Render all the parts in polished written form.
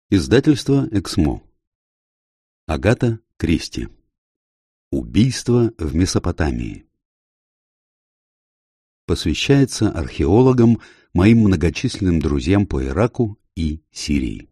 Издательство «Эксмо». Агата Кристи. Убийство в Месопотамии. Посвящается археологам, моим многочисленным друзьям по Ираку и Сирии.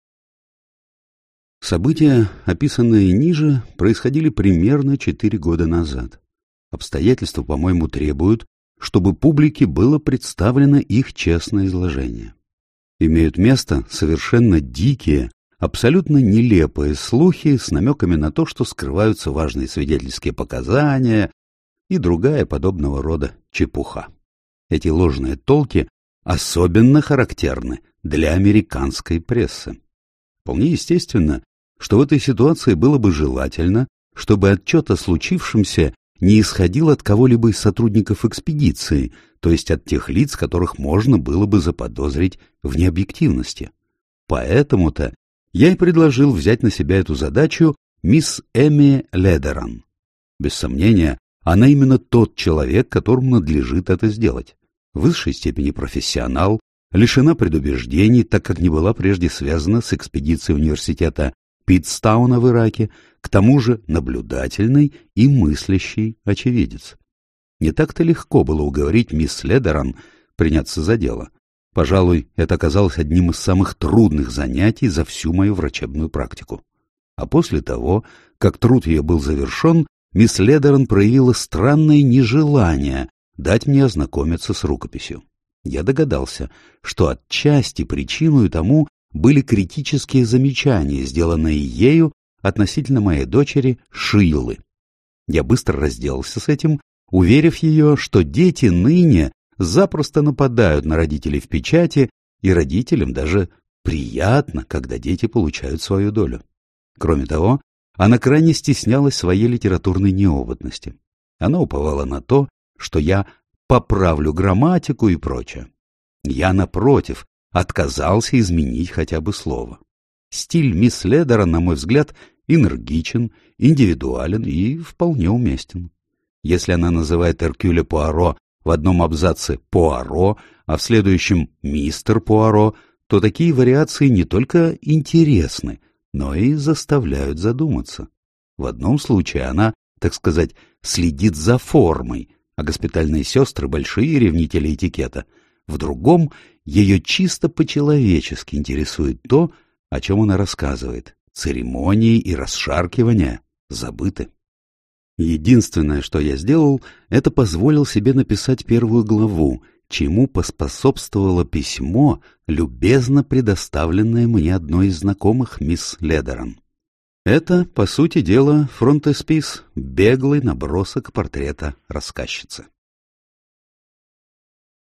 События, описанные ниже, происходили примерно 4 года назад. Обстоятельства, по-моему, требуют, чтобы публике было представлено их честное изложение. Имеют место совершенно дикие, абсолютно нелепые слухи с намеками на то, что скрываются важные свидетельские показания и другая подобного рода чепуха. Эти ложные толки особенно характерны для американской прессы. Вполне естественно, что в этой ситуации было бы желательно, чтобы отчет о случившемся не исходил от кого-либо из сотрудников экспедиции, то есть от тех лиц, которых можно было бы заподозрить в необъективности. Поэтому-то я и предложил взять на себя эту задачу мисс Эми Ледеран. Без сомнения, она именно тот человек, которому надлежит это сделать. В высшей степени профессионал, лишена предубеждений, так как не была прежде связана с экспедицией университета Питтстауна в Ираке, к тому же наблюдательный и мыслящий очевидец. Не так-то легко было уговорить мисс Ледеран приняться за дело. Пожалуй, это оказалось одним из самых трудных занятий за всю мою врачебную практику. А после того, как труд ее был завершен, мисс Ледеран проявила странное нежелание дать мне ознакомиться с рукописью. Я догадался, что отчасти причиной тому были критические замечания, сделанные ею относительно моей дочери Шиллы. Я быстро разделался с этим, уверив ее, что дети ныне запросто нападают на родителей в печати, и родителям даже приятно, когда дети получают свою долю. Кроме того, она крайне стеснялась своей литературной неопытности. Она уповала на то, что я поправлю грамматику и прочее. Я, напротив, отказался изменить хотя бы слово. Стиль мисс Ледеран, на мой взгляд, энергичен, индивидуален и вполне уместен. Если она называет Эркюля Пуаро в одном абзаце Пуаро, а в следующем мистер Пуаро, то такие вариации не только интересны, но и заставляют задуматься. В одном случае она, так сказать, следит за формой, а госпитальные сестры — большие ревнители этикета. В другом ее чисто по-человечески интересует то, о чем она рассказывает. Церемонии и расшаркивания забыты. Единственное, что я сделал, это позволил себе написать первую главу, чему поспособствовало письмо, любезно предоставленное мне одной из знакомых мисс Ледеран. Это, по сути дела, фронтеспис, беглый набросок портрета рассказчицы.